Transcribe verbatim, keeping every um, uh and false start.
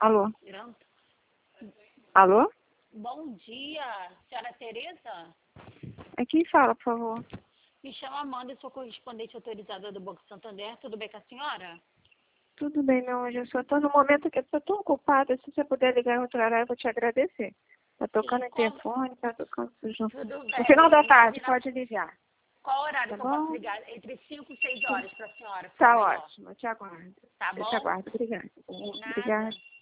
Alô? Grão. Alô? Bom dia, senhora Tereza? É quem fala, por favor? Me chamo Amanda, sou correspondente autorizada do Banco Santander. Tudo bem com a senhora? Tudo bem, meu anjo. Eu só tô no momento que eu tô tão ocupada. Se você puder ligar em outro horário, eu vou te agradecer. Tá tocando Sim, o qual... interfone, tá tocando sujão. Tudo bem. No final da tarde, Imagina pode ligar. qual horário Tá que eu posso bom? ligar? Entre cinco e seis horas para a senhora ficar Tá melhor. ótimo. Eu te aguardo. Tá Eu te bom? aguardo. Obrigada. Nada. Obrigada.